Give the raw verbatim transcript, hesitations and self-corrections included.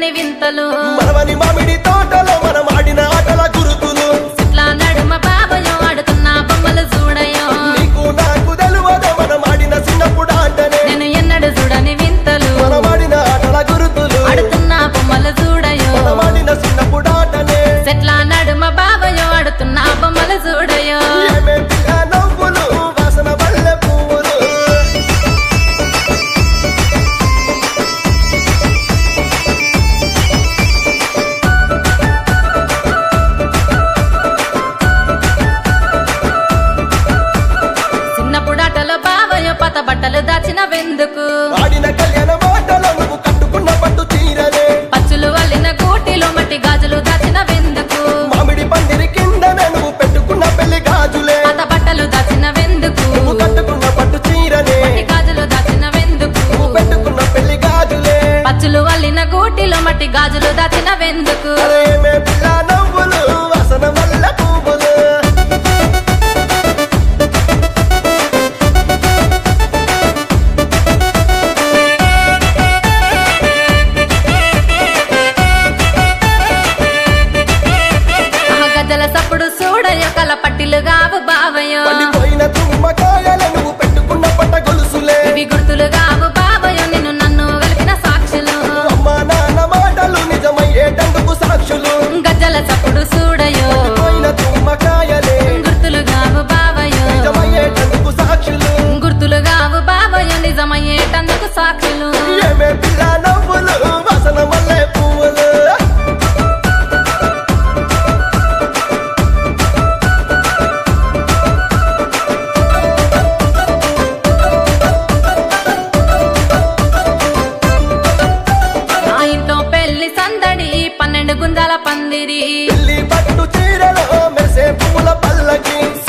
వింతలు మనవని మామిడి తోటలో మనం ఆడిన ఆటల గురుతులు చెట్ల నడుమ బాబయో ఆడుతున్న బొమ్మలు చూడయో నీకు నాకు తెలువదే మనం ఆడిన చిన్నప్పుడు ఆటనే నేను ఎన్నడు చూడని వింతలు మనం ఆడిన ఆటల గురుతులు ఆడుతున్న బొమ్మలు చూడయో మనం ఆడిన చిన్నప్పుడు ఆటనే చెట్ల నడుమ బాబయో ఆడుతున్న బొమ్మలు చూడయో ఏమే పిల్ల నవ్వులు వాసన వల్లే పువ్వులు చిన్నప్పుడు ఆటలో బాబయో పాత బట్టలు దాచిన వెందుకు ఆడిన కళ్యాణ మాటలో నువ్వు కట్టుకున్న పట్టు చీరనే పచ్చులు వల్లిన కూటిలో మట్టి గాజులు దాచిన వెందుకు మామిడి పందిరి కిందనే నువ్వు పెట్టుకున్న పెళ్లి గాజులే పాత బట్టలు దాచిన వెందుకు నువ్వు కట్టుకున్న పట్టు చీరనే మట్టి గాజులు దాచిన వెందుకు నువ్వు పెట్టుకున్న పెళ్లి గాజులే పచ్చులు వల్లిన గూటిలో మట్టి గాజులు దాచిన వెందుకు అరేమే పిల్ల నవ్వులు వాసన వల్లే పువ్వులు ఆ గజ్జల సప్పుడు చూడయో కల పట్టిలు గావు బావయో పండిపోయిన తుమ్మకాయలు నువ్వు పెట్టుకున్న పట్ట గొలుసులే ఇవి గుర్తులు గావు బావయో నిన్ను నన్ను కలిపిన సాక్షులు అమ్మ నాన్న మాటలు నిజమయ్యేటందుకు సాక్షులు గజ్జల సప్పుడు చూడయో పోయిన తుమ్మకాయలే గుర్తులు గావు బావయో నిజమయ్యేటందుకు సాక్షులు గుర్తులు గావు బావయో నిజమయ్యేటందుకు సాక్షులు ఏమే పిల్ల నవ్వులు వాసన వల్లే పువ్వులు నా ఇంట్లో పెళ్లి సందడి పన్నెండు గుంజాల పందిరి పెళ్లి పట్టు చీరలో మెరిసే పువ్వుల పల్లకి